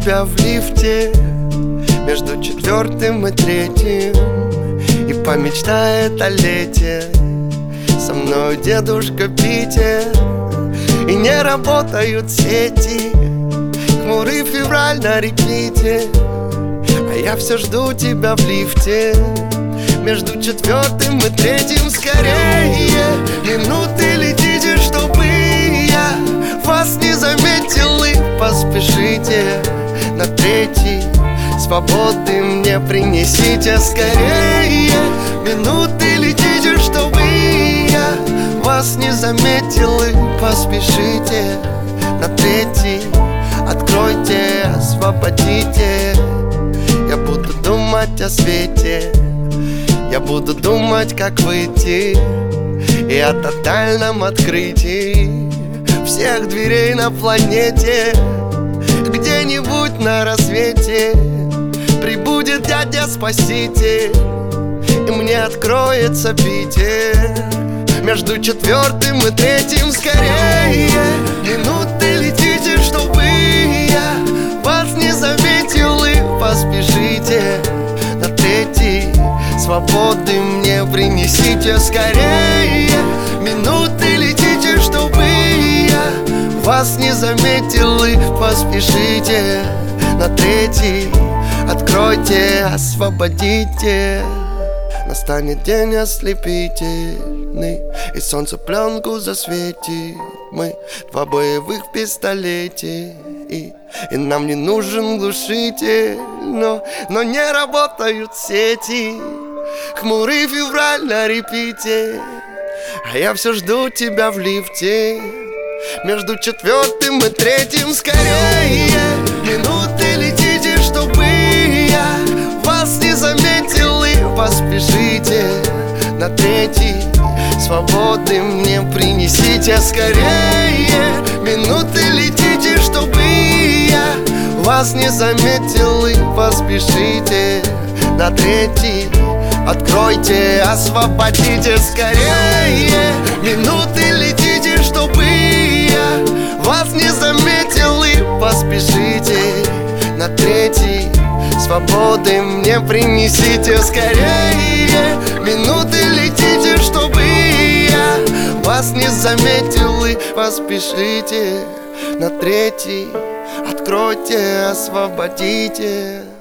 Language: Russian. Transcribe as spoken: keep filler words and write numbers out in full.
тебя в лифте между четвертым и третьим, и помечтает о лете со мною дедушка Питер. И не работают сети, хмурый февраль на репите, а я все жду тебя в лифте между четвертым и третьим. Скорее, минуты летите, чтобы я вас не заметил, и поспешите на третий. Свободы мне принесите скорее, минуты летите, чтобы я вас не заметил, и поспешите на третий. Откройте, освободите. Я буду думать о свете, я буду думать, как выйти, и о тотальном открытии всех дверей на планете. Где-нибудь на рассвете прибудет дядя-спаситель, и мне откроется Питер между четвертым и третьим. Скорее, минуты летите, чтобы я вас не заметил, и поспешите на третий. Свободы мне принесите скорее, минуты летите, чтобы я вас не заметил, и поспешите на третий. Откройте, освободите. Настанет день ослепительный, и солнце пленку засветит. Мы два боевых в пистолете, и, и нам не нужен глушитель. Но, но не работают сети, хмурый февраль на репите, а я все жду тебя в лифте между четвертым и третьим. Скорее, минуты летите, чтобы я вас не заметил, и поспешите на третий. Свободы мне принесите скорее, минуты летите, чтобы я вас не заметил, и поспешите на третий. Откройте, освободите скорее, минуты летите, чтобы я вас не заметил, и поспешите на третий. Свободы мне принесите скорее, минуты летите, чтобы я вас не заметил, и поспешите на третий. Откройте, освободите.